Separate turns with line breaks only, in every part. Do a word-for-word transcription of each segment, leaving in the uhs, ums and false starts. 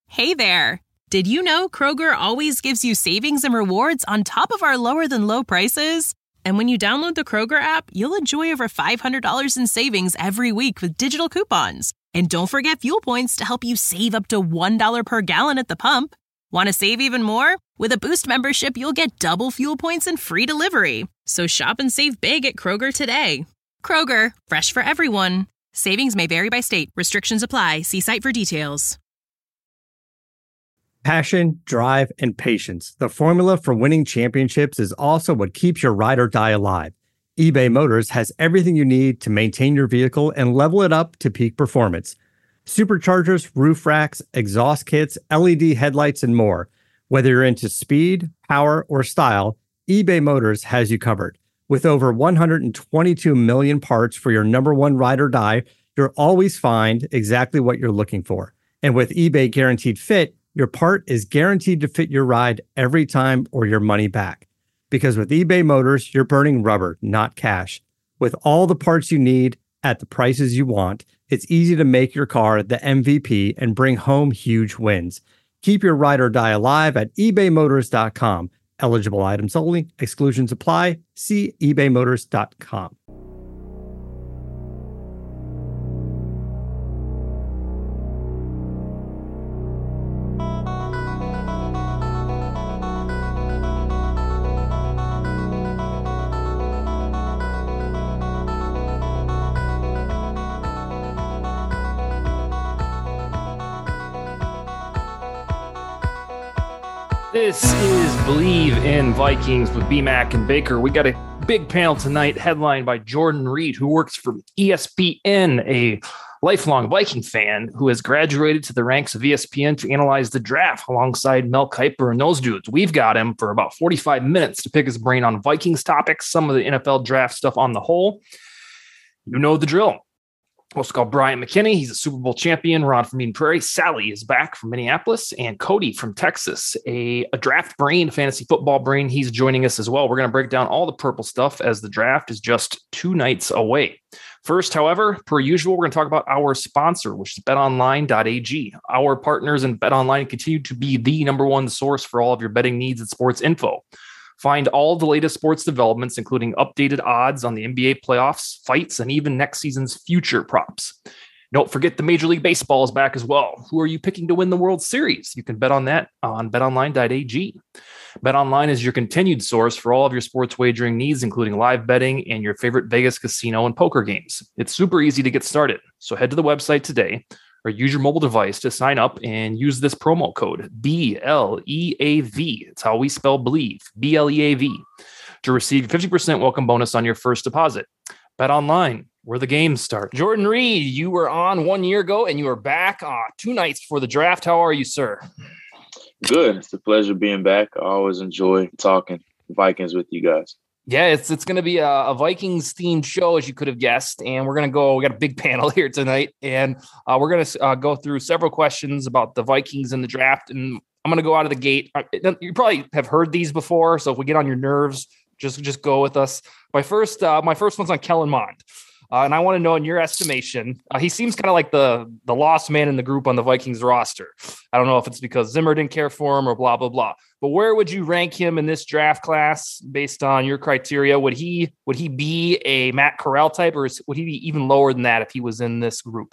Hey there! Did you know Kroger always gives you savings and rewards on top of our lower-than-low prices? And when you download the Kroger app, you'll enjoy over five hundred dollars in savings every week with digital coupons. And don't forget fuel points to help you save up to one dollar per gallon at the pump. Want to save even more? With a Boost membership, you'll get double fuel points and free delivery. So shop and save big at Kroger today. Kroger, fresh for everyone. Savings may vary by state. Restrictions apply. See site for details.
Passion, drive, and patience. The formula for winning championships is also what keeps your ride or die alive. eBay Motors has everything you need to maintain your vehicle and level it up to peak performance. Superchargers, roof racks, exhaust kits, L E D headlights, and more. Whether you're into speed, power, or style, eBay Motors has you covered. With over one hundred twenty-two million parts for your number one ride or die, you'll always find exactly what you're looking for. And with eBay Guaranteed Fit, your part is guaranteed to fit your ride every time or your money back. Because with eBay Motors, you're burning rubber, not cash. With all the parts you need at the prices you want, it's easy to make your car the M V P and bring home huge wins. Keep your ride or die alive at ebay motors dot com. Eligible items only. Exclusions apply. See ebay motors dot com.
This is Believe in Vikings with B-Mac and Baker. We got a big panel tonight headlined by Jordan Reed, who works for E S P N, a lifelong Viking fan who has graduated to the ranks of E S P N to analyze the draft alongside Mel Kiper and those dudes. We've got him for about forty-five minutes to pick his brain on Vikings topics, some of the N F L draft stuff on the whole. You know the drill. Also called Brian McKinney. He's a Super Bowl champion. Ron from Eden Prairie. Sally is back from Minneapolis. And Cody from Texas, a, a draft brain, fantasy football brain. He's joining us as well. We're going to break down all the purple stuff as the draft is just two nights away. First, however, per usual, we're going to talk about our sponsor, which is bet online dot a g. Our partners in BetOnline continue to be the number one source for all of your betting needs and sports info. Find all the latest sports developments, including updated odds on the N B A playoffs, fights, and even next season's future props. Don't forget the Major League Baseball is back as well. Who are you picking to win the World Series? You can bet on that on bet online dot a g. BetOnline is your continued source for all of your sports wagering needs, including live betting and your favorite Vegas casino and poker games. It's super easy to get started, so head to the website today or use your mobile device to sign up and use this promo code B L E A V. It's how we spell believe, B L E A V, to receive a fifty percent welcome bonus on your first deposit. Bet online, where the games start. Jordan Reed, you were on one year ago and you are back uh, two nights before the draft. How are you, sir?
Good. It's a pleasure being back. I always enjoy talking Vikings with you guys.
Yeah, it's it's going to be a, a Vikings-themed show, as you could have guessed, and we're going to go – we got a big panel here tonight, and uh, we're going to uh, go through several questions about the Vikings and the draft, and I'm going to go out of the gate. You probably have heard these before, so if we get on your nerves, just just go with us. My first uh, my first one's on Kellen Mond, uh, and I want to know, in your estimation, uh, he seems kind of like the, the lost man in the group on the Vikings roster. I don't know if it's because Zimmer didn't care for him or blah, blah, blah. But where would you rank him in this draft class based on your criteria? Would he would he be a Matt Corral type, or is, would he be even lower than that if he was in this group?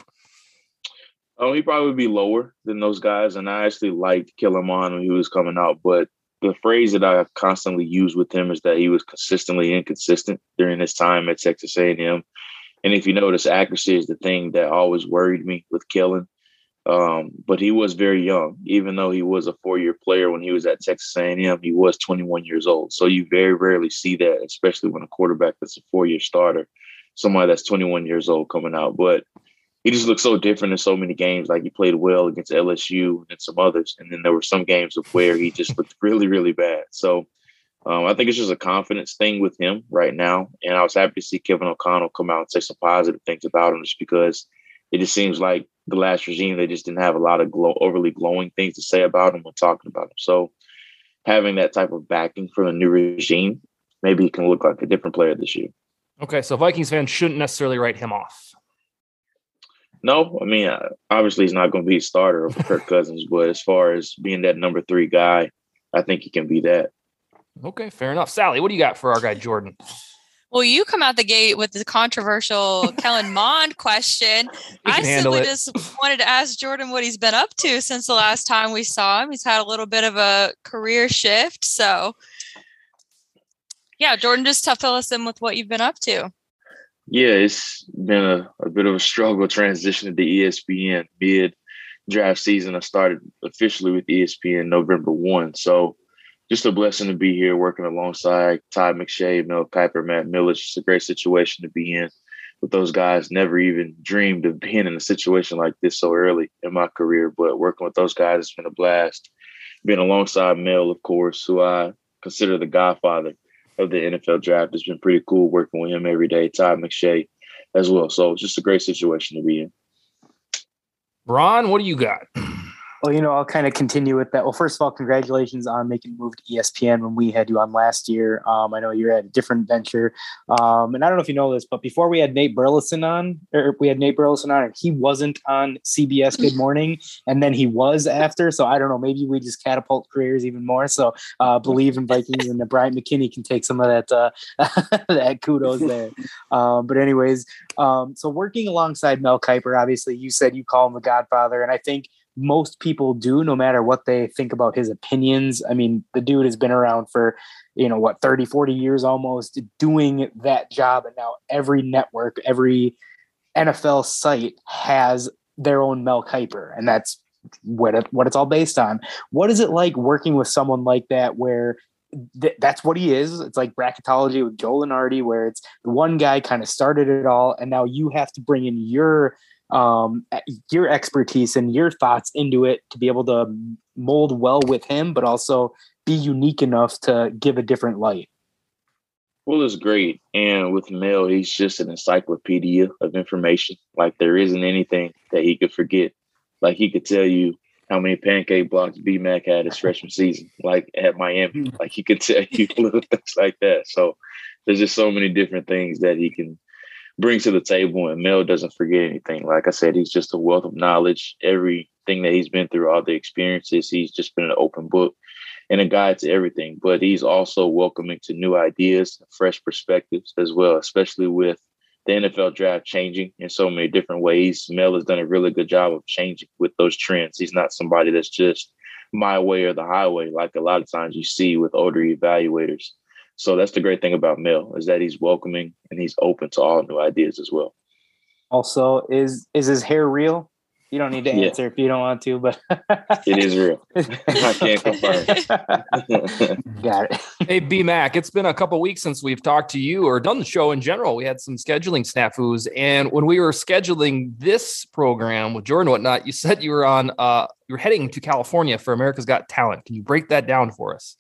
Oh, he probably would be lower than those guys. And I actually liked Kellen Mond when he was coming out. But the phrase that I constantly use with him is that he was consistently inconsistent during his time at Texas A and M. And if you notice, accuracy is the thing that always worried me with Kellen. Um, but he was very young, even though he was a four-year player when he was at Texas A and M. He was twenty-one years old. So you very rarely see that, especially when a quarterback that's a four-year starter, somebody that's twenty-one years old coming out. But he just looked so different in so many games. Like he played well against L S U and some others. And then there were some games of where he just looked really, really bad. So um, I think it's just a confidence thing with him right now. And I was happy to see Kevin O'Connell come out and say some positive things about him, just because it just seems like the last regime, they just didn't have a lot of glow, overly glowing things to say about him when talking about him. So having that type of backing from a new regime, maybe he can look like a different player this year.
Okay, so Vikings fans shouldn't necessarily write him off.
No, I mean, obviously he's not going to be a starter over Kirk Cousins, but as far as being that number three guy, I think he can be that.
Okay, fair enough. Sally, what do you got for our guy Jordan?
Well, you come out the gate with the controversial Kellen Mond question. I simply just wanted to ask Jordan what he's been up to since the last time we saw him. He's had a little bit of a career shift. So, yeah, Jordan, just fill us in with what you've been up to.
Yeah, it's been a, a bit of a struggle transitioning to E S P N mid-draft season. I started officially with E S P N November first. So, just a blessing to be here working alongside Todd McShay, Mel Kiper, Matt Miller. It's just a great situation to be in with those guys. Never even dreamed of being in a situation like this so early in my career, but working with those guys has been a blast. Being alongside Mel, of course, who I consider the godfather of the N F L draft. It's been pretty cool working with him every day. Todd McShay as well. So it's just a great situation to be in.
Ron, what do you got?
Well, you know, I'll kind of continue with that. Well, first of all, congratulations on making the move to E S P N when we had you on last year. Um, I know you're at a different venture. Um, and I don't know if you know this, but before we had Nate Burleson on, or we had Nate Burleson on, and he wasn't on C B S Good Morning, and then he was after. So I don't know, maybe we just catapult careers even more. So uh, believe in Vikings, and the Bryant McKinney can take some of that uh, that kudos there. Um, but anyways, um, so working alongside Mel Kiper, obviously you said you call him the godfather, and I think most people do, no matter what they think about his opinions. I mean, the dude has been around for, you know, what, thirty, forty years almost doing that job. And now every network, every N F L site has their own Mel Kiper. And that's what, it, what it's all based on. What is it like working with someone like that, where th- that's what he is? It's like bracketology with Joe Lunardi, where it's the one guy kind of started it all. And now you have to bring in your um your expertise and your thoughts into it to be able to mold well with him, but also be unique enough to give a different light.
Well, it's great. And with Mel, he's just an encyclopedia of information. Like, there isn't anything that he could forget. Like, he could tell you how many pancake blocks B-Mac had his freshman season, like at Miami. Like, he could tell you little things like that. So there's just so many different things that he can bring to the table, and Mel doesn't forget anything. Like I said, he's just a wealth of knowledge. Everything that he's been through, all the experiences, he's just been an open book and a guide to everything. But he's also welcoming to new ideas, fresh perspectives as well, especially with the N F L draft changing in so many different ways. Mel has done a really good job of changing with those trends. He's not somebody that's just my way or the highway, like a lot of times you see with older evaluators. So that's the great thing about Mel, is that he's welcoming and he's open to all new ideas as well.
Also, is is his hair real? You don't need to answer yeah. if you don't want to, but
it is real. I can't confirm.
Got it.
Hey, B-Mac, it's been a couple weeks since we've talked to you or done the show in general. We had some scheduling snafus, and when we were scheduling this program with Jordan and whatnot, you said you were on. Uh, you were heading to California for America's Got Talent. Can you break that down for us?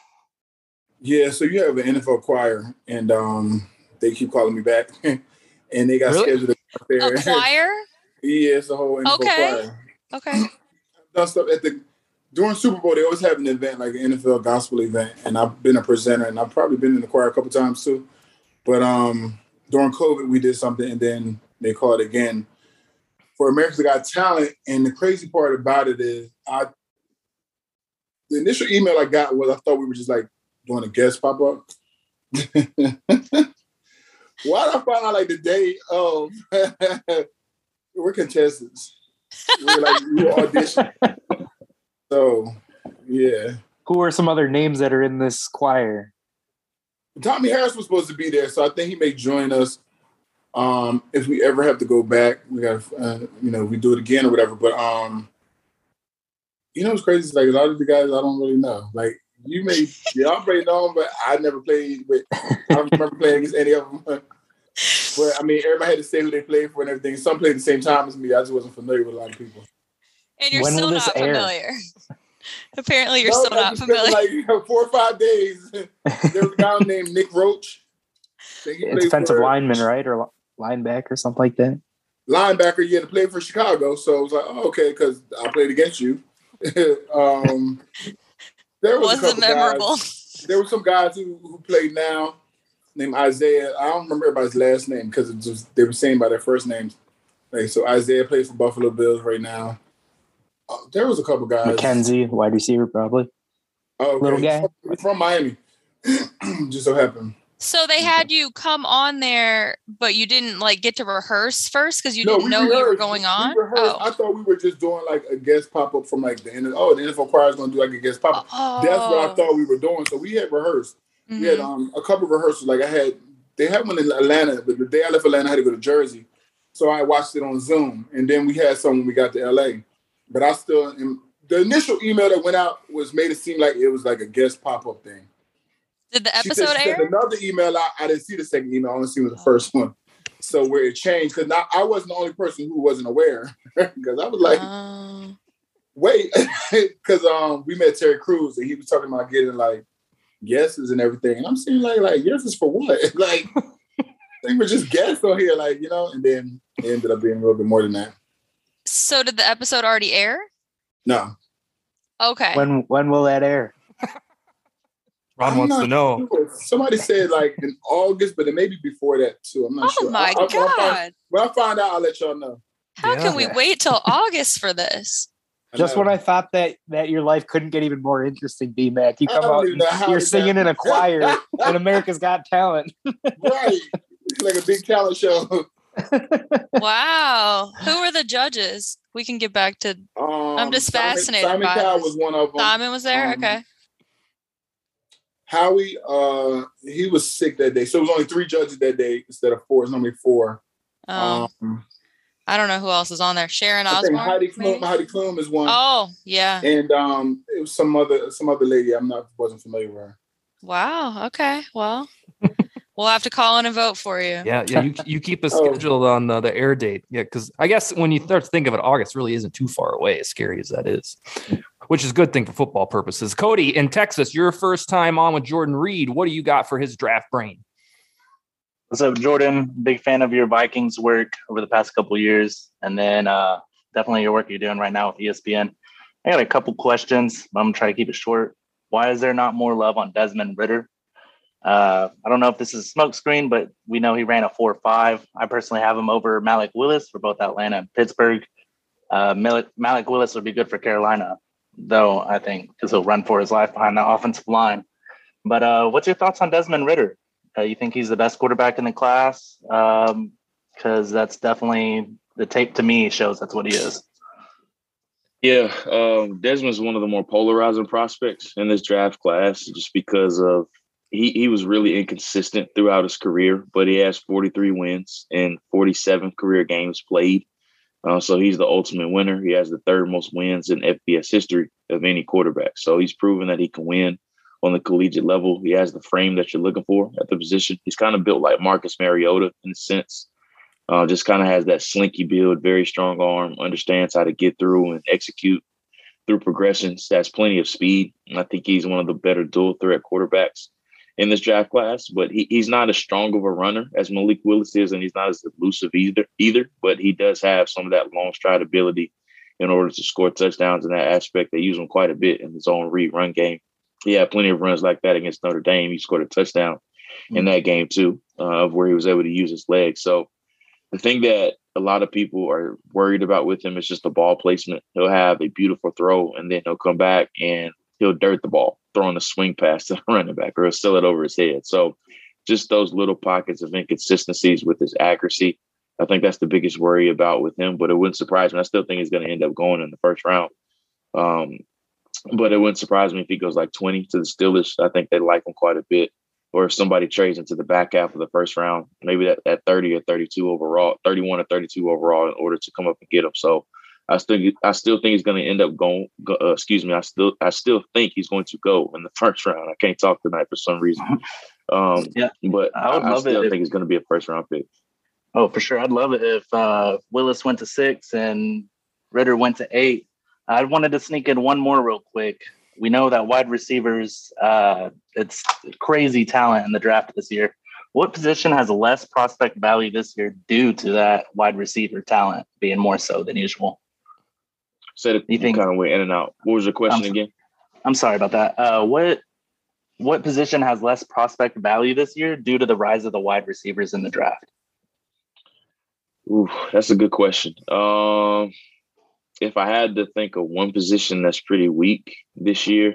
Yeah, so you have an N F L choir, and um, they keep calling me back, and they got really? scheduled up there.
A choir?
Yeah, it's a whole N F L
okay.
choir.
Okay.
Done stuff at the during Super Bowl. They always have an event, like an N F L gospel event, and I've been a presenter, and I've probably been in the choir a couple times too. But um, during COVID, we did something, and then they called again for America's Got Talent. And the crazy part about it is, I the initial email I got was I thought we were just like doing a guest pop up. Why did I find out like the day of? We're contestants. We're like we audition. So yeah.
Who are some other names that are in this choir?
Tommy Harris was supposed to be there, so I think he may join us. Um, if we ever have to go back, we got uh, you know we do it again or whatever. But um, you know what's crazy is like a lot of the guys I don't really know. Like. You may, y'all played on, but I never played with, I don't remember playing against any of them. But, I mean, everybody had to say who they played for and everything. Some played at the same time as me. I just wasn't familiar with a lot of people.
And you're
when
still not
air?
familiar. Apparently, you're
no,
still not familiar.
Like you know, four or five days. There was a guy named Nick Roach.
It's defensive for, lineman, right? Or linebacker, something like that?
Linebacker, yeah, to play for Chicago. So I was like, oh, okay, because I played against you. um There was
Wasn't memorable.
Guys, there were some guys who, who played now named Isaiah. I don't remember everybody's last name because it just they were saying by their first names. Like, so Isaiah plays for Buffalo Bills right now. Uh, there was a couple guys.
McKenzie, wide receiver, probably.
Oh, okay.
Little guy.
From, from Miami. Just so happened.
So they had you come on there, but you didn't like get to rehearse first because you
no,
didn't know
rehearsed.
you were going on?
We oh. I thought we were just doing like a guest pop-up from like the end of, oh, the N F L choir is going to do like a guest pop-up. Oh. That's what I thought we were doing. So we had rehearsed. Mm-hmm. We had um, a couple of rehearsals. Like I had, they had one in Atlanta, but the day I left Atlanta, I had to go to Jersey. So I watched it on Zoom. And then we had some when we got to L A. But I still, the initial email that went out was made it seem like it was like a guest pop-up thing.
Did the episode
she said, she
air?
Sent another email out. I didn't see the second email. I only seen the first one. So where it changed, because I wasn't the only person who wasn't aware. Because I was like, um... wait. Because um, we met Terry Crews, and he was talking about getting, like, guesses and everything. And I'm saying, like, like guesses for what? Like, they were just guests on here, like, you know? And then it ended up being a little bit more than that.
So did the episode already air?
No.
Okay.
When when will that air?
Ron wants to know.
Sure. Somebody said like in August, but it may be before that too. I'm not
oh
sure.
Oh my
I, I,
God.
When I, find, when I find out, I'll let y'all know.
How yeah. can we wait till August for this?
Just when I thought that that your life couldn't get even more interesting, B-Mac. You come out, you're singing in a choir in America's Got Talent.
Right. It's like a big talent show.
Wow. Who were the judges? We can get back to um, I'm just
Simon,
fascinated
Simon
by
Cowell
this.
was one of them.
Simon was there?
Um,
okay.
Howie, uh, he was sick that day. So it was only three judges that day instead of four. It's normally four.
Um, um, I don't know who else is on there. Sharon
I
Osbourne?
think Heidi Klum, Heidi Klum is one.
Oh, yeah.
And um, it was some other some other lady. I'm not wasn't familiar with her.
Wow. Okay. Well, we'll have to call in and vote for you.
Yeah, yeah. You you keep us scheduled oh. on the, the air date. Yeah, because I guess when you start to think of it, August really isn't too far away, as scary as that is. Which is a good thing for football purposes. Cody, in Texas, your first time on with Jordan Reed. What do you got for his draft brain?
What's up, Jordan? Big fan of your Vikings work over the past couple of years. And then uh, definitely your work you're doing right now with E S P N. I got a couple questions. I'm going to try to keep it short. Why is there not more love on Desmond Ridder? Uh, I don't know if this is a smokescreen, but we know he ran a four five. I personally have him over Malik Willis for both Atlanta and Pittsburgh. Uh, Malik, Malik Willis would be good for Carolina, though, I think, because he'll run for his life behind the offensive line. But uh, what's your thoughts on Desmond Ridder? Uh, you think he's the best quarterback in the class? Because um, that's definitely, the tape to me shows that's what he is.
Yeah, um, Desmond's one of the more polarizing prospects in this draft class just because of he, he was really inconsistent throughout his career, but he has forty-three wins and forty-seven career games played. Uh, so he's the ultimate winner. He has the third most wins in F B S history of any quarterback. So he's proven that he can win on the collegiate level. He has the frame that you're looking for at the position. He's kind of built like Marcus Mariota in a sense. Uh, just kind of has that slinky build, very strong arm, understands how to get through and execute through progressions, has plenty of speed. And I think he's one of the better dual threat quarterbacks in this draft class, but he, he's not as strong of a runner as Malik Willis is, and he's not as elusive either, either, but he does have some of that long stride ability in order to score touchdowns in that aspect. They use him quite a bit in his own read run game. He had plenty of runs like that against Notre Dame. He scored a touchdown mm-hmm. in that game too, uh, where he was able to use his legs. So the thing that a lot of people are worried about with him is just the ball placement. He'll have a beautiful throw, and then he'll come back and he'll dirt the ball, throwing a swing pass to the running back, or he'll sell it over his head. So just those little pockets of inconsistencies with his accuracy, I think that's the biggest worry about with him. But it wouldn't surprise me. I still think he's going to end up going in the first round. Um, but it wouldn't surprise me if he goes like twenty to the Steelers. I think they like him quite a bit. Or if somebody trades into the back half of the first round, maybe that, that thirty or thirty-two overall, thirty-one or thirty-two overall in order to come up and get him. So I still I still think he's going to end up going, go, uh, excuse me, I still I still think he's going to go in the first round. I can't talk tonight for some reason. Um, yeah, but I, would I, love I still it think if, he's going to be a first round pick.
Oh, for sure. I'd love it if uh, Willis went to six and Ridder went to eight. I wanted to sneak in one more real quick. We know that wide receivers, uh, it's crazy talent in the draft this year. What position has less prospect value this year due to that wide receiver talent being more so than usual?
Said it, you think kind of went in and out. What was your question
I'm,
again?
I'm sorry about that. Uh, what what position has less prospect value this year due to the rise of the wide receivers in the draft?
Ooh, that's a good question. Um, if I had to think of one position that's pretty weak this year,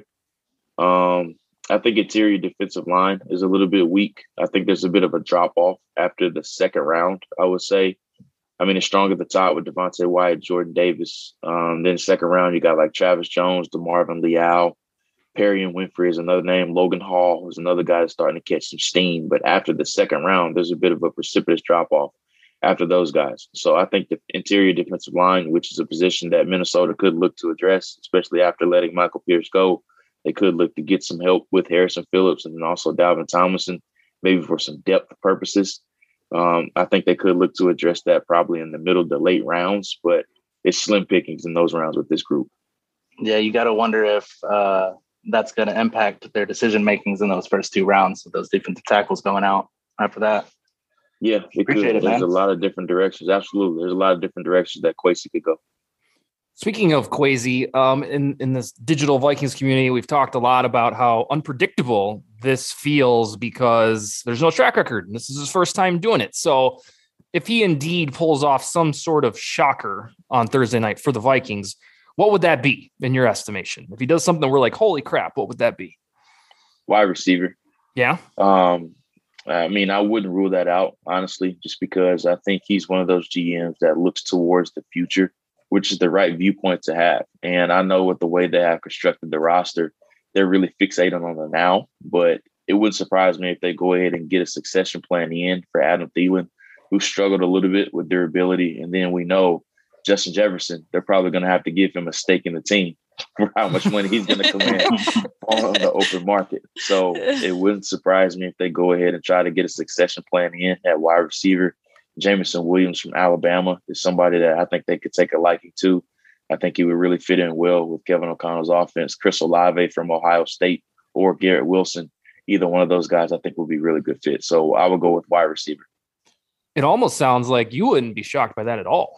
um, I think interior defensive line is a little bit weak. I think there's a bit of a drop off after the second round, I would say. I mean, it's strong at the top with Devontae Wyatt, Jordan Davis. Um, then second round, you got like Travis Jones, DeMarvin Leal, Perry and Winfrey is another name. Logan Hall is another guy that's starting to catch some steam. But after the second round, there's a bit of a precipitous drop off after those guys. So I think the interior defensive line, which is a position that Minnesota could look to address, especially after letting Michael Pierce go, they could look to get some help with Harrison Phillips and then also Dalvin Tomlinson, maybe for some depth purposes. Um, I think they could look to address that probably in the middle to late rounds, but it's slim pickings in those rounds with this group.
Yeah, you got to wonder if uh, that's going to impact their decision makings in those first two rounds with those defensive tackles going out after that.
Yeah, it
Appreciate
could.
it,
There's
man.
a lot of different directions. Absolutely. There's a lot of different directions that Kwesi could go.
Speaking of Kwesi, um, in, in this digital Vikings community, we've talked a lot about how unpredictable this feels because there's no track record. And this is his first time doing it. So if he indeed pulls off some sort of shocker on Thursday night for the Vikings, what would that be in your estimation? If he does something we're like, holy crap, what would that be?
Wide receiver.
Yeah.
Um, I mean, I wouldn't rule that out, honestly, just because I think he's one of those G Ms that looks towards the future, which is the right viewpoint to have. And I know with the way they have constructed the roster, they're really fixated on the now, but it wouldn't surprise me if they go ahead and get a succession plan in for Adam Thielen, who struggled a little bit with durability. And then we know Justin Jefferson, they're probably going to have to give him a stake in the team for how much money he's going to come in on the open market. So it wouldn't surprise me if they go ahead and try to get a succession plan in at wide receiver. Jameson Williams from Alabama is somebody that I think they could take a liking to. I think he would really fit in well with Kevin O'Connell's offense. Chris Olave from Ohio State or Garrett Wilson, either one of those guys I think would be really good fit. So I would go with wide receiver.
It almost sounds like you wouldn't be shocked by that at all.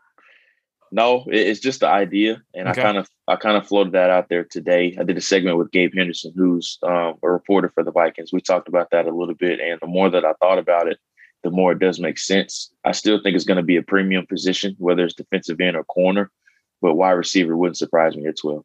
No, it's just the idea. And okay. I kind of I kind of floated that out there today. I did a segment with Gabe Henderson, who's um, a reporter for the Vikings. We talked about that a little bit. And the more that I thought about it, the more it does make sense. I still think it's going to be a premium position, whether it's defensive end or corner, but wide receiver wouldn't surprise me at twelve.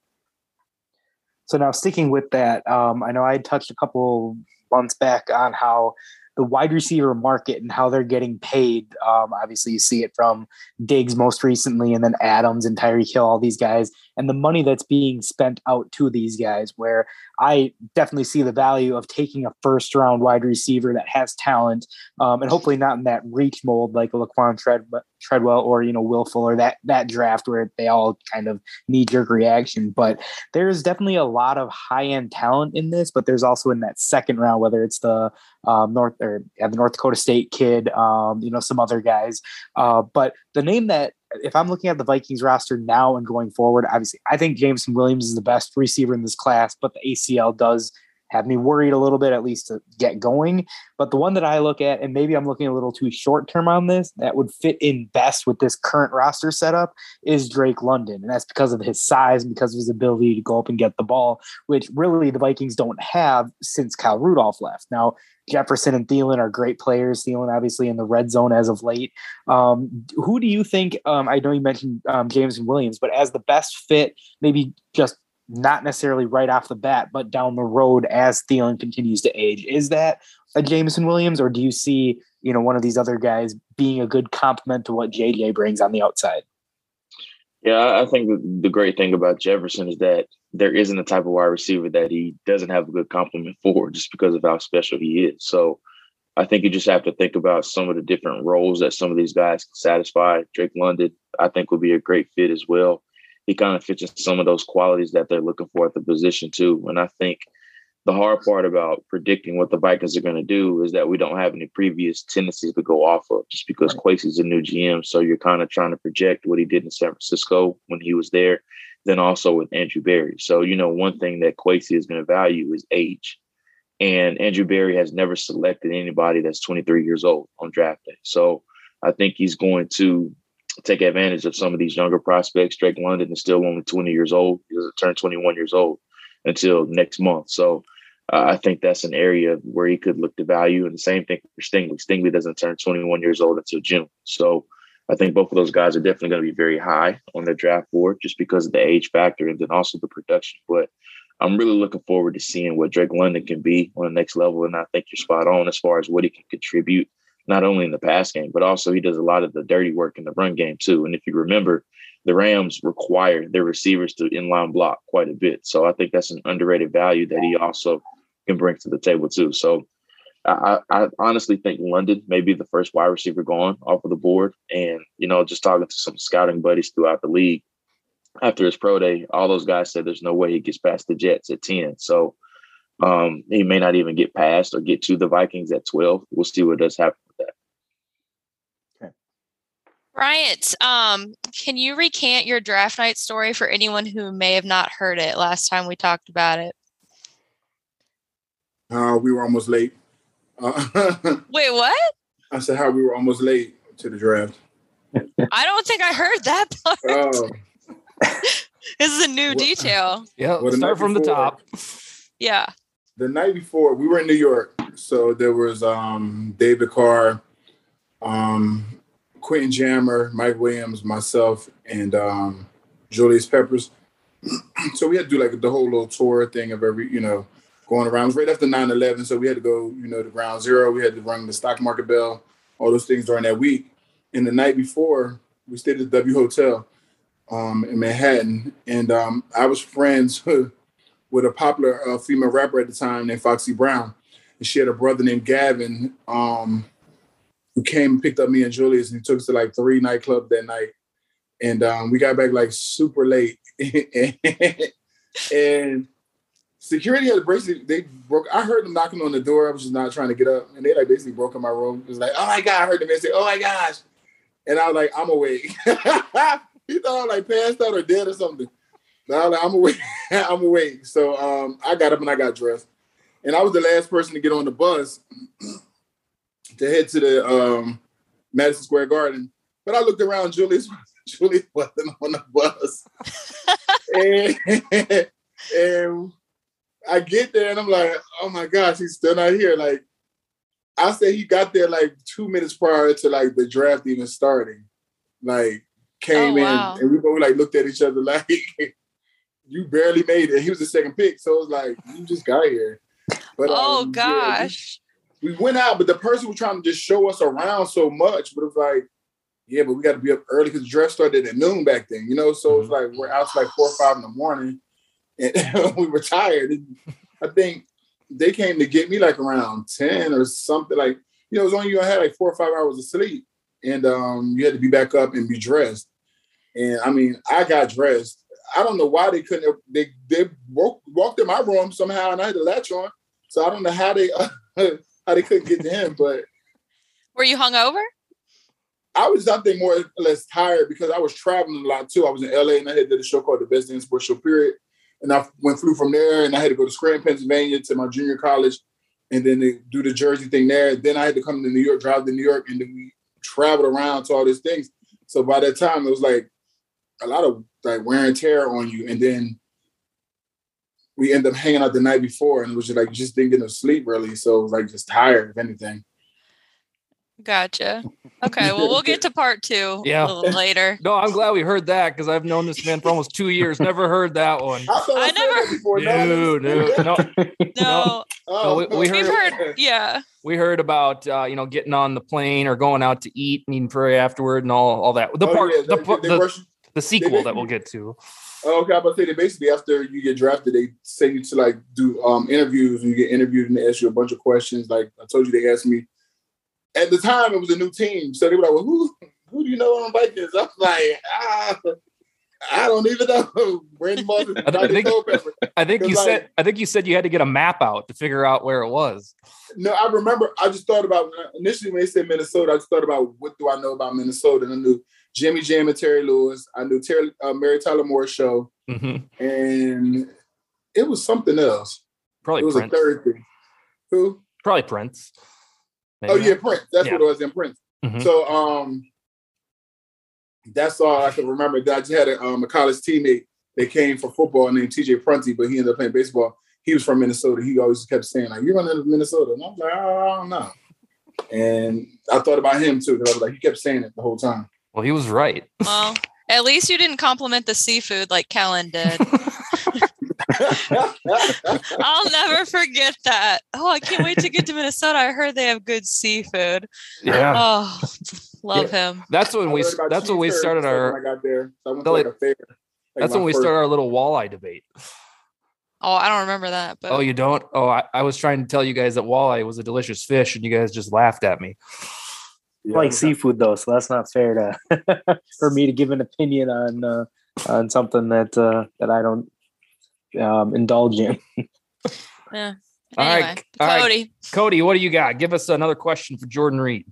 So now sticking with that, um, I know I touched a couple months back on how the wide receiver market and how they're getting paid. Um, obviously, you see it from Diggs most recently, and then Adams and Tyreek Hill, all these guys, and the money that's being spent out to these guys, where I definitely see the value of taking a first round wide receiver that has talent, um, and hopefully not in that reach mold like a Laquan Tread- Treadwell or, you know, Will Fuller, that, that draft where they all kind of knee jerk reaction. But there's definitely a lot of high end talent in this, but there's also in that second round, whether it's the um, North or yeah, the North Dakota State kid, um, you know, some other guys. Uh, but the name that, if I'm looking at the Vikings roster now and going forward, obviously I think Jameson Williams is the best receiver in this class, but the A C L does have me worried a little bit, at least to get going. But the one that I look at, and maybe I'm looking a little too short term on this, that would fit in best with this current roster setup is Drake London. And that's because of his size and because of his ability to go up and get the ball, which really the Vikings don't have since Kyle Rudolph left. Now, Jefferson and Thielen are great players. Thielen, obviously, in the red zone as of late. Um, who do you think, um, I know you mentioned um, Jameson Williams, but as the best fit, maybe just not necessarily right off the bat, but down the road as Thielen continues to age, is that a Jameson Williams, or do you see, you know, one of these other guys being a good complement to what J J brings on the outside?
Yeah, I think the great thing about Jefferson is that there isn't a type of wide receiver that he doesn't have a good complement for just because of how special he is. So I think you just have to think about some of the different roles that some of these guys can satisfy. Drake London, I think, would be a great fit as well. He kind of fits in some of those qualities that they're looking for at the position too. And I think the hard part about predicting what the Vikings are going to do is that we don't have any previous tendencies to go off of just because right. Kwesi's a new G M. So you're kind of trying to project what he did in San Francisco when he was there, then also with Andrew Berry. So, you know, one thing that Kwesi is going to value is age. And Andrew Berry has never selected anybody that's twenty-three years old on draft day. So I think he's going to take advantage of some of these younger prospects. Drake London is still only twenty years old. He doesn't turn twenty-one years old until next month. So uh, I think that's an area where he could look to value. And the same thing for Stingley. Stingley doesn't turn twenty-one years old until June. So I think both of those guys are definitely going to be very high on their draft board just because of the age factor and then also the production. But I'm really looking forward to seeing what Drake London can be on the next level. And I think you're spot on as far as what he can contribute, not only in the pass game, but also he does a lot of the dirty work in the run game too. And if you remember, the Rams require their receivers to inline block quite a bit. So I think that's an underrated value that he also can bring to the table too. So I, I honestly think London may be the first wide receiver gone off of the board. And, you know, just talking to some scouting buddies throughout the league, after his pro day, all those guys said there's no way he gets past the Jets at ten. So um, he may not even get past or get to the Vikings at twelve. We'll see what does happen with that.
Okay. Bryant, um, can you recant your draft night story for anyone who may have not heard it last time we talked about it?
Uh, we were almost late. Uh,
Wait, what?
I said how we were almost late to the draft.
I don't think I heard that part.
Oh.
This is a new what, detail.
Yeah, well, start from before, the top.
Yeah.
The night before, we were in New York. So there was um, David Carr, um, Quentin Jammer, Mike Williams, myself, and um, Julius Peppers. So we had to do like the whole little tour thing of every, you know, going around. It was right after nine eleven, so we had to go, you know, to ground zero. We had to ring the stock market bell, all those things during that week. And the night before, we stayed at the W Hotel um, in Manhattan. And um, I was friends with a popular uh, female rapper at the time named Foxy Brown. And she had a brother named Gavin um, who came and picked up me and Julius, and he took us to like three nightclubs that night. And um, we got back like super late. And security had basically, they broke, I heard them knocking on the door. I was just not trying to get up. And they like basically broke in my room. It was like, oh my God, I heard the man say, oh my gosh. And I was like, I'm awake. He thought I like passed out or dead or something. But I was like, I'm awake. I'm awake. So um, I got up and I got dressed. And I was the last person to get on the bus to head to the um, Madison Square Garden. But I looked around, Julius, Julius wasn't on the bus. and, and I get there and I'm like, oh my gosh, he's still not here. Like, I say he got there like two minutes prior to like the draft even starting. Like, came oh, wow. in and we both like looked at each other like, you barely made it. He was the second pick. So it was like, you just got here. But,
oh
um,
gosh.
Yeah, we, we went out, but the person was trying to just show us around so much. But it was like, yeah, but we got to be up early because the draft started at noon back then, you know? So mm-hmm. it was like, we're out to like four or five in the morning and we were tired. And I think they came to get me like around ten or something. Like, you know, it was only you had like four or five hours of sleep. And um, you had to be back up and be dressed. And I mean, I got dressed. I don't know why they couldn't. They they woke, walked in my room somehow, and I had the latch on. So I don't know how they uh, how they couldn't get to him. But
were you hungover?
I was, I think, more or less tired because I was traveling a lot too. I was in L A and I had did a show called The Best Day in Sports Show Period, and I went flew from there, and I had to go to Scranton, Pennsylvania, to my junior college, and then they do the Jersey thing there. Then I had to come to New York, drive to New York, and then we traveled around to all these things. So by that time, it was like a lot of like wear and tear on you. And then we ended up hanging out the night before, and it was just like, you just didn't get no sleep really. So it was like just tired, if anything.
Gotcha. Okay. Well, we'll get to part two yeah. a little later.
No, I'm glad we heard that because I've known this man for almost two years. Never heard that one.
I,
I never.
Before.
No, no, no, no.
no.
no we, we heard,
We've heard. Yeah.
We heard about uh, you know getting on the plane or going out to eat and eating prairie afterward and all all that. The oh, part, yeah. they, the, they, they the, rush, the sequel that we'll get to.
Oh, okay, I'm about to say that basically after you get drafted, they send you to like do um, interviews, and you get interviewed and they ask you a bunch of questions. Like I told you, they asked me. At the time, it was a new team, so they were like, "Well, who who do you know on the Vikings?" I was like, ah, "I don't even know." Randy Moss,
I think, I think you like, said I think you said you had to get a map out to figure out where it was.
No, I remember. I just thought about initially when they said Minnesota. I just thought about what do I know about Minnesota, and I knew Jimmy Jam and Terry Lewis. I knew Terry, uh, Mary Tyler Moore's show, mm-hmm. and it was something else.
Probably
it was
Prince.
a third thing. Who?
Probably Prince.
Maybe oh yeah, Prince. That's yeah. what it was in Prince. Mm-hmm. So um, that's all I can remember. I just had a, um, a college teammate that came for football named T J Prunty, but he ended up playing baseball. He was from Minnesota. He always kept saying like, "You're going to Minnesota," and I was like, "Oh, I don't know." And I thought about him too because I was like, he kept saying it the whole time.
Well, he was right.
Well, at least you didn't compliment the seafood like Kellen did. I'll never forget that. Oh, I can't wait to get to Minnesota. I heard they have good seafood.
Yeah.
Oh, love yeah. him.
That's when we. That's when we started our.
When I got there, so I went
to
like a fair. Like
that's when we first. started our little walleye debate.
Oh, I don't remember that. But
oh, you don't? Oh, I, I was trying to tell you guys that walleye was a delicious fish, and you guys just laughed at me.
Yeah. Like seafood, though, so that's not fair to for me to give an opinion on uh, on something that uh, that I don't um, indulge in.
Yeah. Anyway,
all right, all
Cody.
Right. Cody, what do you got? Give us another question for Jordan Reed.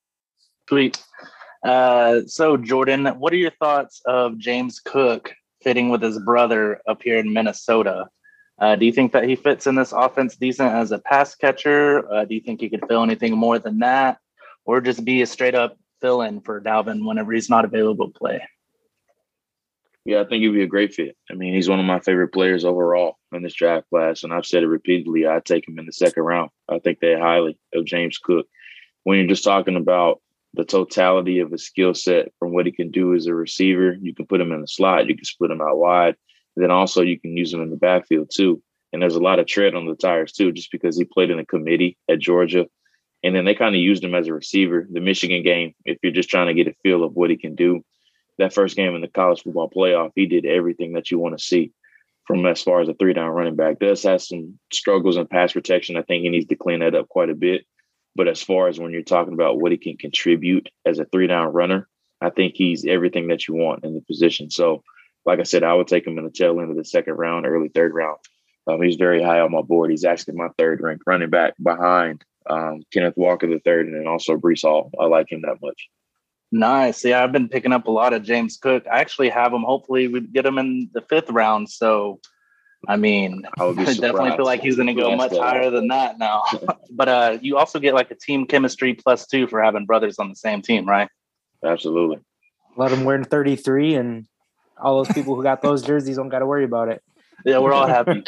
Sweet. Uh, so, Jordan, what are your thoughts of James Cook fitting with his brother up here in Minnesota? Uh, do you think that he fits in this offense decent as a pass catcher? Uh, do you think he could fill anything more than that? Or just be a straight up fill in for Dalvin whenever he's not available to play?
Yeah, I think he'd be a great fit. I mean, he's one of my favorite players overall in this draft class. And I've said it repeatedly, I'd take him in the second round. I think that highly of James Cook. When you're just talking about the totality of his skill set from what he can do as a receiver, you can put him in the slot, you can split him out wide. And then also you can use him in the backfield too. And there's a lot of tread on the tires too, just because he played in a committee at Georgia. And then they kind of used him as a receiver. The Michigan game, if you're just trying to get a feel of what he can do, that first game in the college football playoff, he did everything that you want to see from as far as a three-down running back. Does have some struggles in pass protection. I think he needs to clean that up quite a bit. But as far as when you're talking about what he can contribute as a three-down runner, I think he's everything that you want in the position. So, like I said, I would take him in the tail end of the second round, early third round. Um, he's very high on my board. He's actually my third-ranked running back behind um, Kenneth Walker the third, and then also Breece Hall. I like him that much.
Nice. Yeah, I've been picking up a lot of James Cook. I actually have him. Hopefully we get him in the fifth round. So, I mean, I, I definitely feel like he's going to go much higher than that now. But uh, you also get like a team chemistry plus two for having brothers on the same team, right?
Absolutely.
Let him wear thirty-three, and all those people who got those jerseys don't got to worry about it.
Yeah, we're all happy.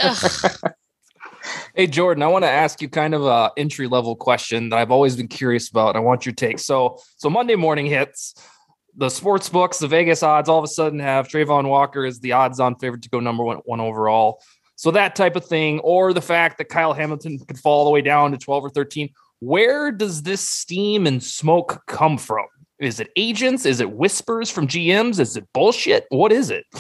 Hey, Jordan, I want to ask you kind of a entry level question that I've always been curious about. I want your take. So, so Monday morning hits, the sports books, the Vegas odds all of a sudden have Trayvon Walker as the odds on favorite to go number one, one overall. So that type of thing, or the fact that Kyle Hamilton could fall all the way down to twelve or thirteen. Where does this steam and smoke come from? Is it agents? Is it whispers from G Ms? Is it bullshit? What is it?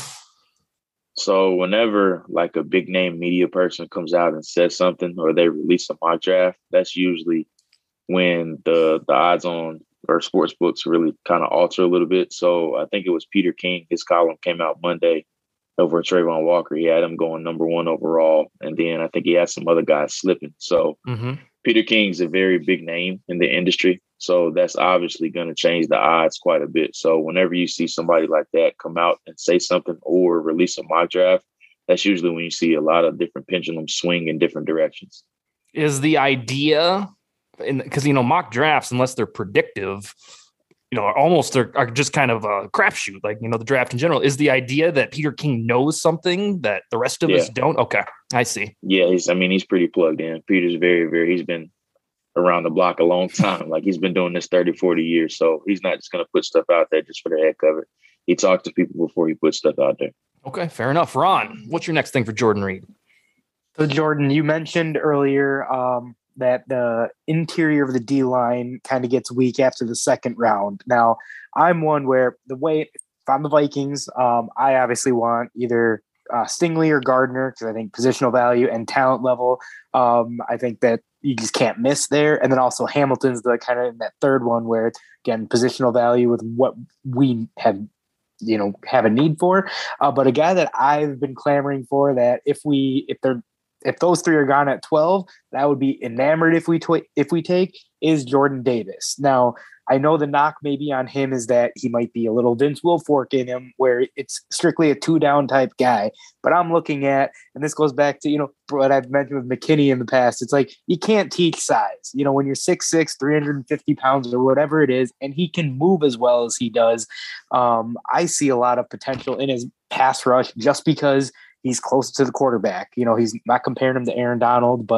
So whenever like a big name media person comes out and says something, or they release a mock draft, that's usually when the the odds on or sports books really kind of alter a little bit. So I think it was Peter King. His column came out Monday over at Trayvon Walker. He had him going number one overall. And then I think he had some other guys slipping. So mm-hmm. Peter King's a very big name in the industry. So that's obviously going to change the odds quite a bit. So whenever you see somebody like that come out and say something or release a mock draft, that's usually when you see a lot of different pendulums swing in different directions.
Is the idea, because, you know, mock drafts, unless they're predictive, you know, almost are, are just kind of a crapshoot, like, you know, the draft in general. Is the idea that Peter King knows something that the rest of yeah. us don't? Okay, I see.
Yeah, he's, I mean, he's pretty plugged in. Peter's very, very, he's been around the block a long time. Like, he's been doing this thirty, forty years. So he's not just going to put stuff out there just for the heck of it. He talks to people before he puts stuff out there.
Okay, fair enough. Ron, what's your next thing for Jordan Reed?
So, Jordan, you mentioned earlier um, that the interior of the D-line kind of gets weak after the second round. Now, I'm one where the way, if I'm the Vikings, um, I obviously want either uh, Stingley or Gardner, because I think positional value and talent level, um, I think that you just can't miss there. And then also Hamilton's the kind of in that third one where, again, positional value with what we have, you know, have a need for. Uh, but a guy that I've been clamoring for, that if we, if they're, if those three are gone at twelve, that would be enamored if we tw- if we take, is Jordan Davis. Now, I know the knock maybe on him is that he might be a little Vince Wilfork in him, where it's strictly a two down type guy. But I'm looking at, and this goes back to, you know, what I've mentioned with McKinney in the past. It's like, you can't teach size. You know, when you're six six, three hundred fifty pounds or whatever it is, and he can move as well as he does, um, I see a lot of potential in his pass rush just because he's close to the quarterback. You know, he's not comparing him to Aaron Donald, but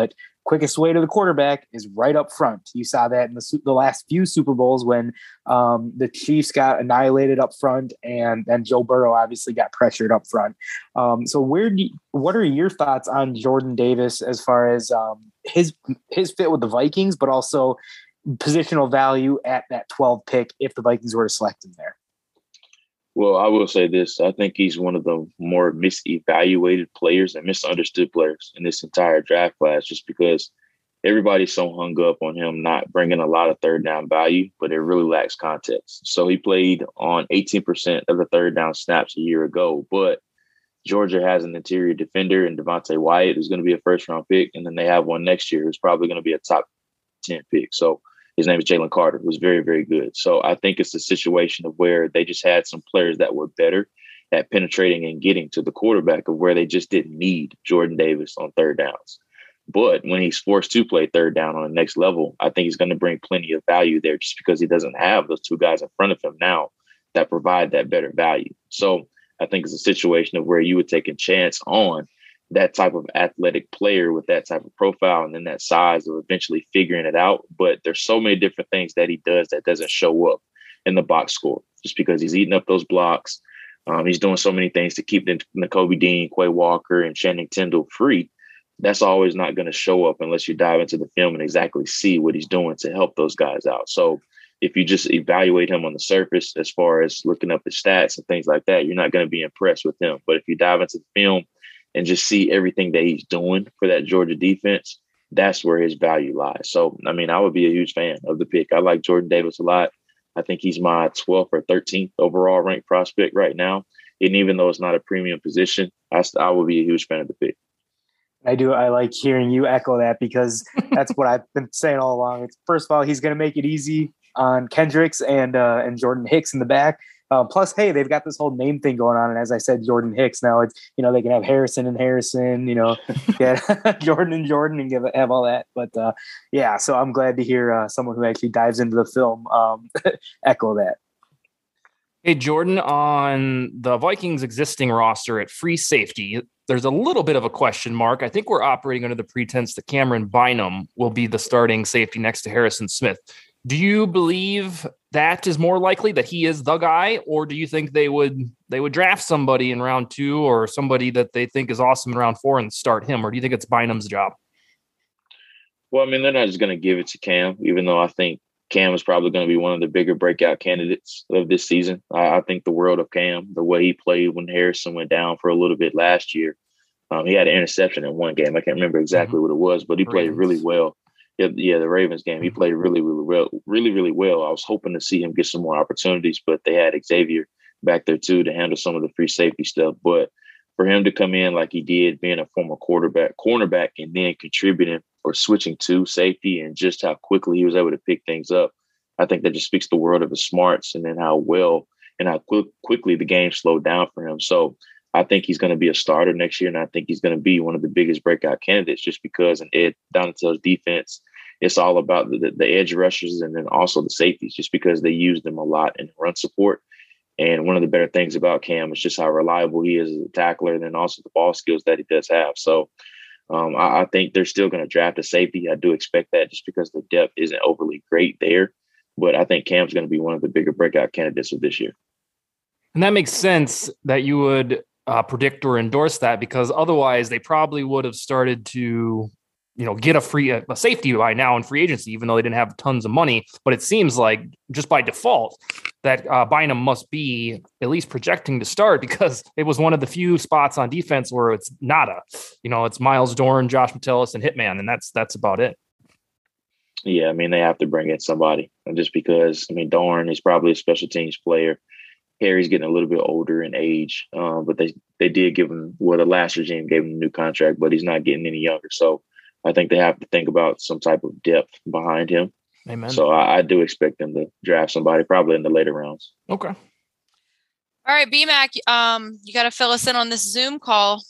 quickest way to the quarterback is right up front. You saw that in the, the last few Super Bowls when um, the Chiefs got annihilated up front, and then Joe Burrow obviously got pressured up front. Um, so where do you, what are your thoughts on Jordan Davis as far as um, his his fit with the Vikings, but also positional value at that twelve pick if the Vikings were to select him there?
Well, I will say this. I think he's one of the more misevaluated players and misunderstood players in this entire draft class, just because everybody's so hung up on him not bringing a lot of third down value, but it really lacks context. So he played on eighteen percent of the third down snaps a year ago, but Georgia has an interior defender in Devontae Wyatt, who's going to be a first round pick. And then they have one next year who's probably going to be a top ten pick. So his name is Jalen Carter, who's very, very good. So I think it's a situation of where they just had some players that were better at penetrating and getting to the quarterback, of where they just didn't need Jordan Davis on third downs. But when he's forced to play third down on the next level, I think he's going to bring plenty of value there, just because he doesn't have those two guys in front of him now that provide that better value. So I think it's a situation of where you would take a chance on that type of athletic player with that type of profile and then that size of eventually figuring it out. But there's so many different things that he does that doesn't show up in the box score, just because he's eating up those blocks. Um, he's doing so many things to keep Nakobe Dean, Quay Walker, and Channing Tindall free. That's always not going to show up unless you dive into the film and exactly see what he's doing to help those guys out. So if you just evaluate him on the surface, as far as looking up his stats and things like that, you're not going to be impressed with him. But if you dive into the film and just see everything that he's doing for that Georgia defense, that's where his value lies. So, I mean, I would be a huge fan of the pick. I like Jordan Davis a lot. I think he's my twelfth or thirteenth overall ranked prospect right now. And even though it's not a premium position, I, I would be a huge fan of the pick.
I do. I like hearing you echo that, because that's what I've been saying all along. It's, first of all, he's going to make it easy on Kendricks and uh, and Jordan Hicks in the back. Uh, plus, hey, they've got this whole name thing going on. And as I said, Jordan Hicks, now it's, you know, they can have Harrison and Harrison, you know, get Jordan and Jordan and give, have all that. But uh, yeah, so I'm glad to hear uh, someone who actually dives into the film um, echo that.
Hey, Jordan, on the Vikings existing roster at free safety, there's a little bit of a question mark. I think we're operating under the pretense that Cameron Bynum will be the starting safety next to Harrison Smith. Do you believe that is more likely, that he is the guy, or do you think they would they would draft somebody in round two or somebody that they think is awesome in round four and start him, or do you think it's Bynum's job?
Well, I mean, they're not just going to give it to Cam, even though I think Cam is probably going to be one of the bigger breakout candidates of this season. I, I think the world of Cam, the way he played when Harrison went down for a little bit last year. Um, he had an interception in one game. I can't remember exactly mm-hmm. what it was, but he played
Ravens.
really well. Yeah, yeah, the Ravens game. He played really, really well, really, really well. I was hoping to see him get some more opportunities, but they had Xavier back there too to handle some of the free safety stuff. But for him to come in like he did, being a former quarterback, cornerback, and then contributing or switching to safety, and just how quickly he was able to pick things up, I think that just speaks the world of his smarts, and then how well and how quick, quickly the game slowed down for him. So I think he's going to be a starter next year, and I think he's going to be one of the biggest breakout candidates, just because in Ed Donatell's defense, it's all about the, the edge rushers and then also the safeties, just because they use them a lot in run support. And one of the better things about Cam is just how reliable he is as a tackler, and then also the ball skills that he does have. So um, I, I think they're still going to draft a safety. I do expect that, just because the depth isn't overly great there. But I think Cam's going to be one of the bigger breakout candidates of this year.
And that makes sense that you would uh, predict or endorse that, because otherwise they probably would have started to, you know, get a free a safety by now in free agency, even though they didn't have tons of money. But it seems like just by default that uh, Bynum must be at least projecting to start, because it was one of the few spots on defense where it's nada. You know, it's Miles Dorn, Josh Metellus, and Hitman, and that's that's about it.
Yeah, I mean, they have to bring in somebody, and just because, I mean, Dorn is probably a special teams player. Harry's getting a little bit older in age, um, but they they did give him, well, the last regime gave him a new contract, but he's not getting any younger. So I think they have to think about some type of depth behind him.
Amen.
So I, I do expect them to draft somebody probably in the later rounds.
Okay.
All right, B-Mac, um, you got to fill us in on this Zoom call.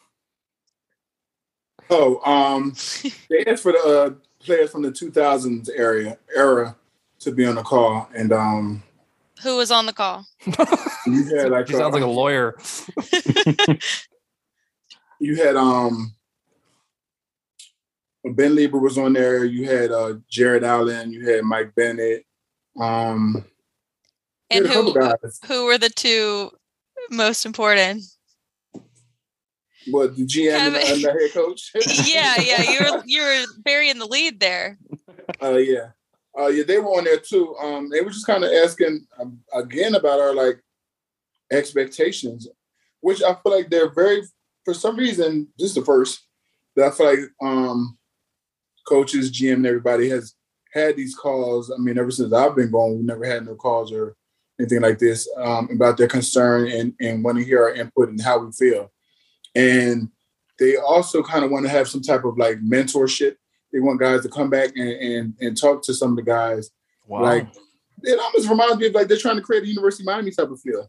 Oh, um, they asked for the uh, players from the two thousands area era to be on the call, and um,
who was on the call?
You had like
he sounds uh, like a lawyer.
You had um. Ben Lieber was on there. You had uh, Jared Allen. You had Mike Bennett. Um,
and who who were the two most important?
What, the G M and, and the head coach?
yeah, yeah, you were you were burying the lead there.
Uh, yeah, uh, yeah, they were on there too. Um, they were just kind of asking um, again about our like expectations, which I feel like they're very. For some reason, this is the first that I feel like um, coaches, G M, and everybody has had these calls. I mean, ever since I've been going, we've never had no calls or anything like this um, about their concern and and want to hear our input and how we feel. And they also kind of want to have some type of like mentorship. They want guys to come back and, and, and talk to some of the guys. Wow. Like, it almost reminds me of like they're trying to create a University of Miami type of feel.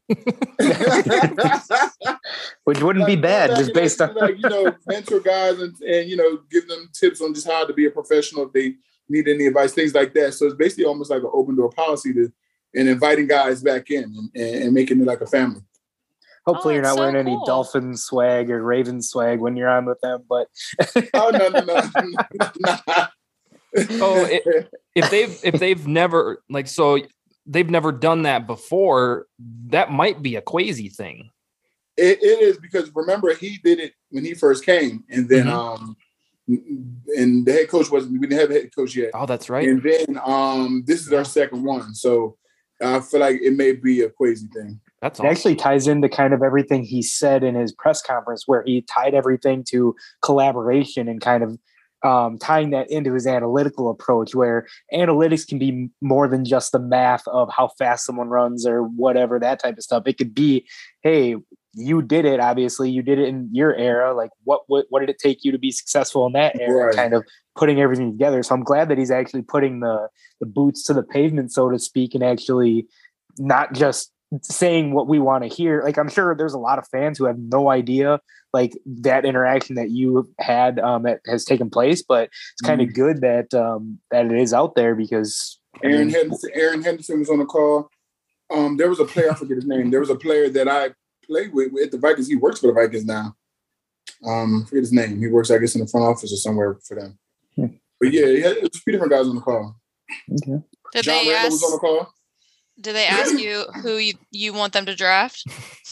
Which wouldn't like, be bad, just based like, on
like, you know, mentor guys and, and, you know, give them tips on just how to be a professional if they need any advice, things like that. So it's basically almost like an open door policy to and inviting guys back in and, and making it like a family.
Hopefully
oh,
you're not
so
wearing
cool.
any Dolphin swag or Raven swag when you're on with them, but
oh no no no.
oh, it, if they've if they've never like so they've never done that before, that might be a crazy thing.
It, it is because remember he did it when he first came, and then mm-hmm. um, and the head coach wasn't. We didn't have a head coach yet.
Oh, that's right.
And then um, this is our second one, so I feel like it may be a crazy thing.
That's
awesome. It actually ties into kind of everything he said in his press conference, where he tied everything to collaboration and kind of um, tying that into his analytical approach, where analytics can be more than just the math of how fast someone runs or whatever, that type of stuff. It could be, hey, you did it. Obviously, you did it in your era. Like, what what, what did it take you to be successful in that era? Right. Kind of putting everything together. So I'm glad that he's actually putting the the boots to the pavement, so to speak, and actually not just saying what we want to hear. Like, I'm sure there's a lot of fans who have no idea like that interaction that you had um, that has taken place, but it's kind of mm. good that um, that it is out there because
Aaron I mean, Henderson, Aaron Henderson was on the call. Um, there was a player, I forget his name. There was a player that I played with at the Vikings. He works for the Vikings now. Um, I forget his name. He works, I guess, in the front office or somewhere for them. Hmm. But yeah, it was a few different guys on the call.
Okay. Did
John
they
Randall
ask,
was on the call.
Did they ask you who you, you want them to draft?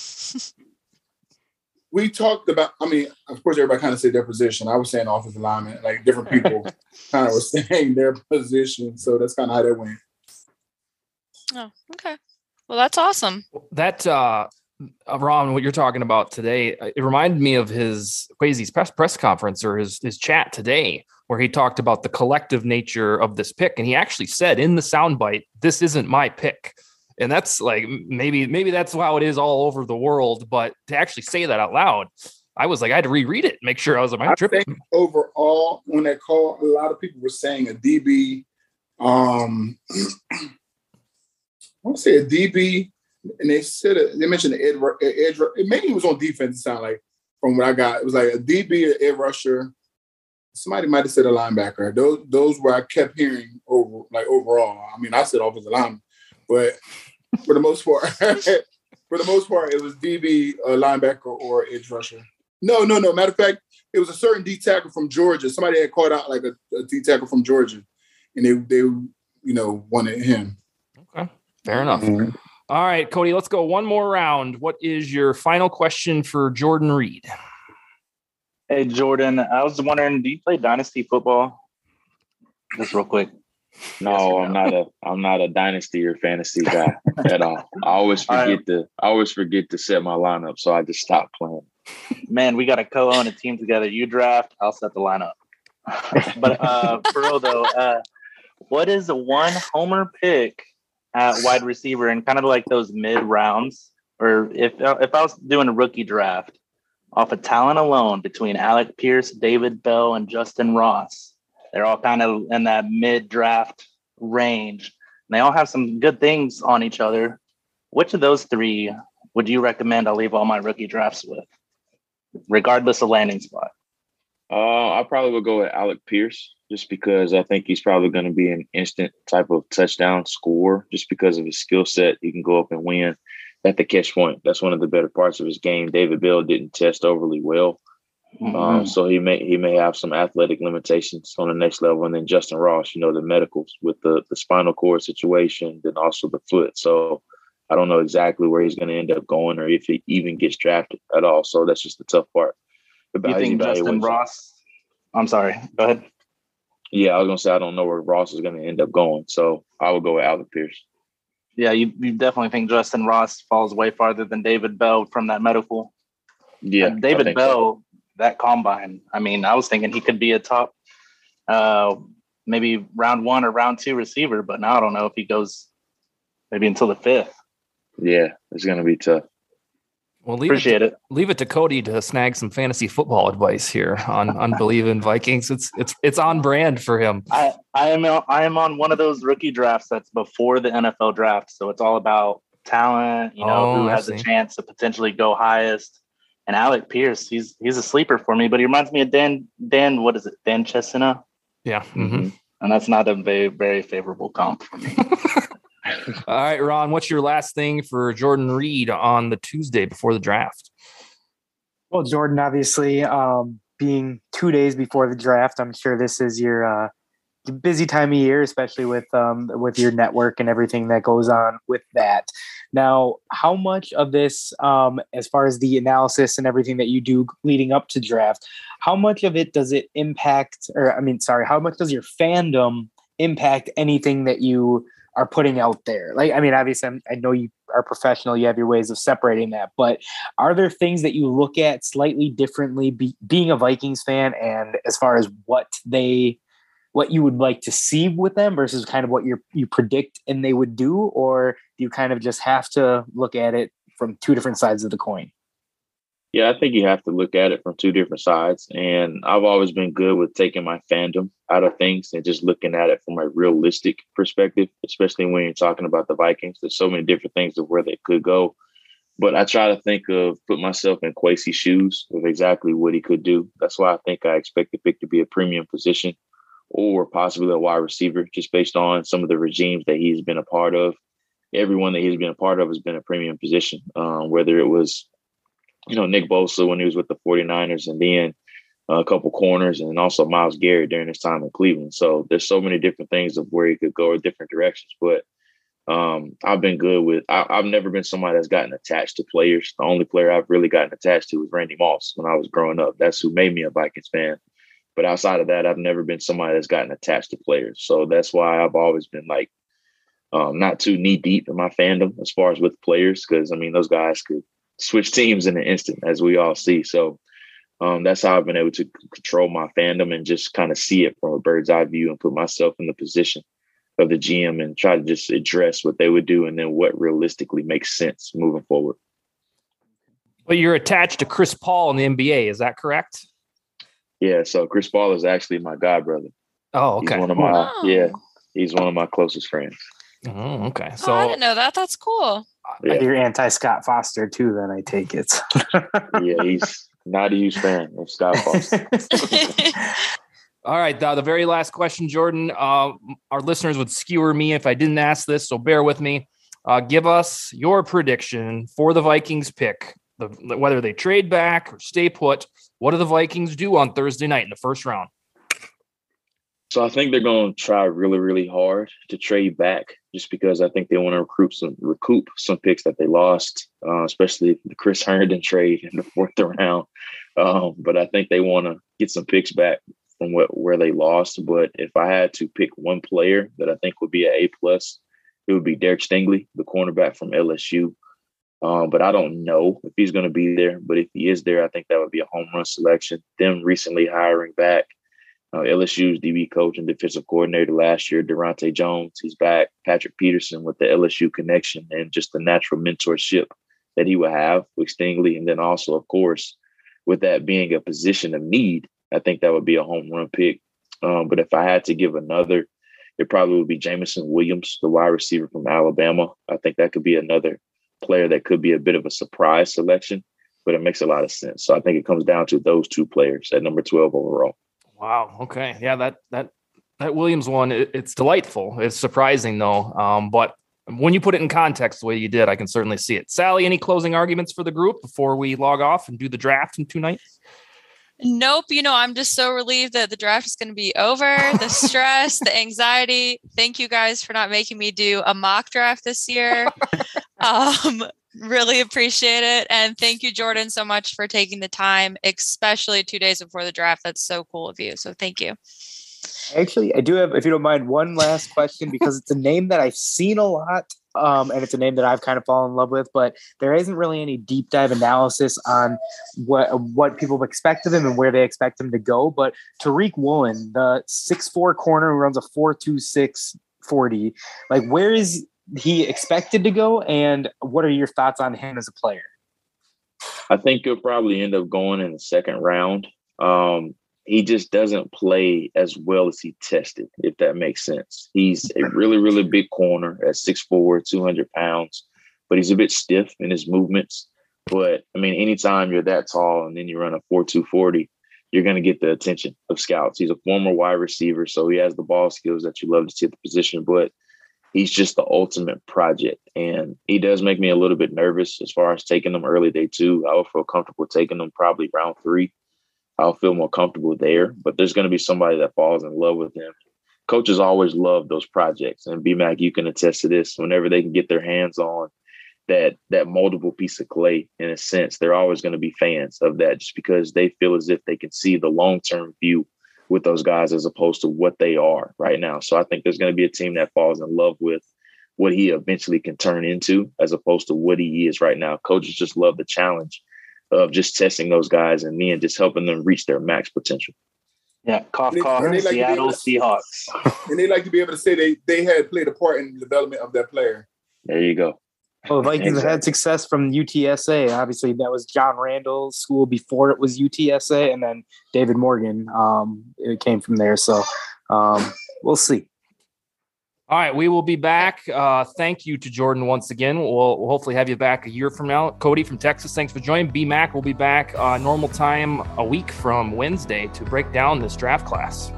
We talked about, I mean, of course, everybody kind of said their position. I was saying offensive lineman, like different people kind of were saying their position. So that's kind of how that went.
Oh, okay. Well, that's awesome.
That, uh, Ron, what you're talking about today, it reminded me of his Quasi's press press conference or his his chat today, where he talked about the collective nature of this pick, and he actually said in the soundbite, "This isn't my pick," and that's like maybe maybe that's how it is all over the world. But to actually say that out loud, I was like, I had to reread it, make sure I was on my trip.
Overall, on that call, a lot of people were saying a D B. Um, I want to say a D B. And they said it, they mentioned the edge, edge. Maybe it was on defense. It sounded like from what I got, it was like a D B or edge rusher. Somebody might have said a linebacker. Those those were I kept hearing over like overall. I mean, I said offensive lineman, but for the most part, for the most part, it was D B, a linebacker, or edge rusher. No, no, no. Matter of fact, it was a certain D tackle from Georgia. Somebody had called out like a, a D tackle from Georgia, and they they you know wanted him.
Okay, fair enough. Mm-hmm. All right, Cody, let's go one more round. What is your final question for Jordan Reed?
Hey, Jordan, I was wondering, do you play Dynasty football? Just real quick.
No, I'm not a I'm not a Dynasty or fantasy guy at all. I always forget right. to I always forget to set my lineup, so I just stopped playing.
Man, we got to co-own a team together. You draft, I'll set the lineup. But uh, for real though, uh, what is the one homer pick at wide receiver and kind of like those mid rounds, or if if I was doing a rookie draft off of talent alone between Alec Pierce, David Bell, and Justin Ross, they're all kind of in that mid draft range. And they all have some good things on each other. Which of those three would you recommend I leave all my rookie drafts with, regardless of landing spot?
Uh, I probably would go with Alec Pierce, just because I think he's probably going to be an instant type of touchdown scorer, just because of his skill set. He can go up and win at the catch point. That's one of the better parts of his game. David Bell didn't test overly well. Mm-hmm. Um, so he may he may have some athletic limitations on the next level. And then Justin Ross, you know, the medicals with the, the spinal cord situation, then also the foot. So I don't know exactly where he's going to end up going or if he even gets drafted at all. So that's just the tough part.
Do you think Justin Ross? I'm sorry. Go ahead.
Yeah, I was going to say I don't know where Ross is going to end up going. So I would go with Alec Pierce.
Yeah, you, you definitely think Justin Ross falls way farther than David Bell from that medical.
Yeah,
and David Bell, so. That combine. I mean, I was thinking he could be a top, uh, maybe round one or round two receiver, but now I don't know if he goes maybe until the fifth.
Yeah, it's going to be tough.
Well, leave
Appreciate
it,
to,
it. Leave it to Cody to snag some fantasy football advice here on Unbelieve in Vikings. It's it's it's on brand for him.
I, I am I am on one of those rookie drafts that's before the N F L draft, so it's all about talent. You know,
oh,
who
I
has
see.
a chance to potentially go highest. And Alec Pierce, he's he's a sleeper for me, but he reminds me of Dan Dan. What is it, Dan Chesina?
Yeah, mm-hmm.
And that's not a very very favorable comp for me.
All right, Ron, what's your last thing for Jordan Reed on the Tuesday before the draft?
Well, Jordan, obviously, um, being two days before the draft, I'm sure this is your uh, busy time of year, especially with um, with your network and everything that goes on with that. Now, how much of this, um, as far as the analysis and everything that you do leading up to draft, how much of it does it impact, or I mean, sorry, how much does your fandom impact anything that you are putting out there? Like, I mean, obviously I'm, I know you are professional, you have your ways of separating that, but are there things that you look at slightly differently be, being a Vikings fan, and as far as what they, what you would like to see with them versus kind of what you you predict and they would do, or do you kind of just have to look at it from two different sides of the coin?
Yeah, I think you have to look at it from two different sides. And I've always been good with taking my fandom out of things and just looking at it from a realistic perspective, especially when you're talking about the Vikings. There's so many different things of where they could go. But I try to think of, put myself in Kwesi's shoes of exactly what he could do. That's why I think I expect the pick to be a premium position or possibly a wide receiver, just based on some of the regimes that he's been a part of. Everyone that he's been a part of has been a premium position, um, whether it was, you know, Nick Bosa when he was with the 49ers, and then uh, a couple corners, and also Myles Garrett during his time in Cleveland. So there's so many different things of where he could go or different directions. But um, I've been good with, I, I've never been somebody that's gotten attached to players. The only player I've really gotten attached to was Randy Moss when I was growing up. That's who made me a Vikings fan. But outside of that, I've never been somebody that's gotten attached to players. So that's why I've always been like um, not too knee deep in my fandom as far as with players, because I mean, those guys could switch teams in an instant, as we all see. So um, that's how I've been able to control my fandom and just kind of see it from a bird's eye view and put myself in the position of the G M and try to just address what they would do and then what realistically makes sense moving forward.
But you're attached to Chris Paul in the N B A, is that correct?
Yeah, so Chris Paul is actually my god brother.
Oh, okay.
He's one of my
oh.
yeah, he's one of my closest friends.
Oh, okay. So
oh, I didn't know that. That's cool.
Yeah.
You're anti-Scott Foster too, then I take it.
Yeah, he's not a huge fan of Scott Foster.
All right, the, the very last question, Jordan. Uh, our listeners would skewer me if I didn't ask this, so bear with me. Uh, give us your prediction for the Vikings pick, the, whether they trade back or stay put. What do the Vikings do on Thursday night in the first round?
So I think they're going to try really, really hard to trade back, just because I think they want to recruit some, recoup some picks that they lost, uh, especially the Chris Herndon trade in the fourth round. Um, but I think they want to get some picks back from what where they lost. But if I had to pick one player that I think would be an A plus, it would be Derek Stingley, the cornerback from L S U. Um, but I don't know if he's going to be there. But if he is there, I think that would be a home run selection. Them recently hiring back uh, L S U's D B coach and defensive coordinator last year, Durante Jones. He's back. Patrick Peterson with the L S U connection and just the natural mentorship that he would have with Stingley. And then also, of course, with that being a position of need, I think that would be a home run pick. Um, but if I had to give another, it probably would be Jameson Williams, the wide receiver from Alabama. I think that could be another player that could be a bit of a surprise selection, but it makes a lot of sense. So I think it comes down to those two players at number twelve overall.
Wow. Okay. Yeah, that that that Williams one, it, it's delightful. It's surprising though. Um, but when you put it in context the way you did, I can certainly see it. Sally, any closing arguments for the group before we log off and do the draft in two nights?
Nope. You know, I'm just so relieved that the draft is going to be over. The stress, the anxiety. Thank you guys for not making me do a mock draft this year. Um, really appreciate it. And thank you, Jordan, so much for taking the time, especially two days before the draft. That's so cool of you. So thank you.
Actually, I do have, if you don't mind, one last question, because it's a name that I've seen a lot. Um, and it's a name that I've kind of fallen in love with, but there isn't really any deep dive analysis on what what people expect of him and where they expect him to go. But Tariq Woolen, the six foot four corner who runs a four two six forty, like where is he expected to go, and what are your thoughts on him as a player?
I think he'll probably end up going in the second round. Um, he just doesn't play as well as he tested, if that makes sense. He's a really, really big corner at six foot four, two hundred pounds, but he's a bit stiff in his movements. But, I mean, anytime you're that tall and then you run a four two forty, you're going to get the attention of scouts. He's a former wide receiver, so he has the ball skills that you love to see at the position, but he's just the ultimate project. And he does make me a little bit nervous as far as taking him early day two. I would feel comfortable taking him probably round three. I'll feel more comfortable there, but there's going to be somebody that falls in love with him. Coaches always love those projects, and B-Mac, you can attest to this. Whenever they can get their hands on that that moldable piece of clay, in a sense, they're always going to be fans of that, just because they feel as if they can see the long-term view with those guys as opposed to what they are right now. So I think there's going to be a team that falls in love with what he eventually can turn into as opposed to what he is right now. Coaches just love the challenge of just testing those guys and me and just helping them reach their max potential.
Yeah, cough, cough, like Seattle Seahawks.
And they like to be able to say they, they had played a part in the development of that player.
There you go.
Well, the Vikings exactly. had success from U T S A. Obviously, that was John Randall's school before it was U T S A, and then David Morgan. Um, it came from there. So um, we'll see.
All right, we will be back. Uh, thank you to Jordan once again. We'll, we'll hopefully have you back a year from now. Cody from Texas, thanks for joining. B-Mac will be back uh, normal time a week from Wednesday to break down this draft class.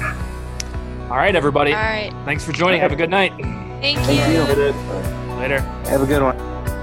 All right, everybody.
All right.
Thanks for joining. Have a good night.
Thank,
Thank
you.
you.
Later.
Have a good one.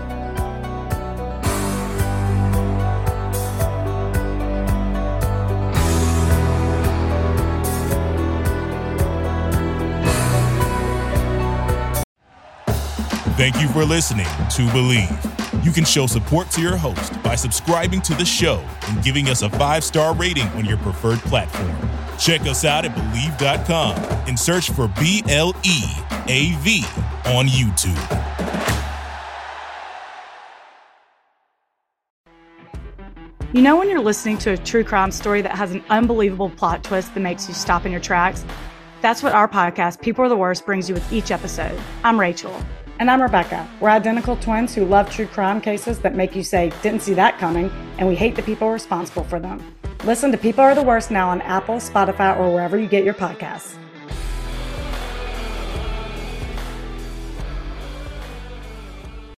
Thank you for listening to Believe. You can show support to your host by subscribing to the show and giving us a five-star rating on your preferred platform. Check us out at Believe dot com and search for B L E A V on YouTube.
You know when you're listening to a true crime story that has an unbelievable plot twist that makes you stop in your tracks? That's what our podcast, People Are the Worst, brings you with each episode. I'm Rachel.
And I'm Rebecca. We're identical twins who love true crime cases that make you say, didn't see that coming, and we hate the people responsible for them. Listen to People Are the Worst now on Apple, Spotify, or wherever you get your podcasts.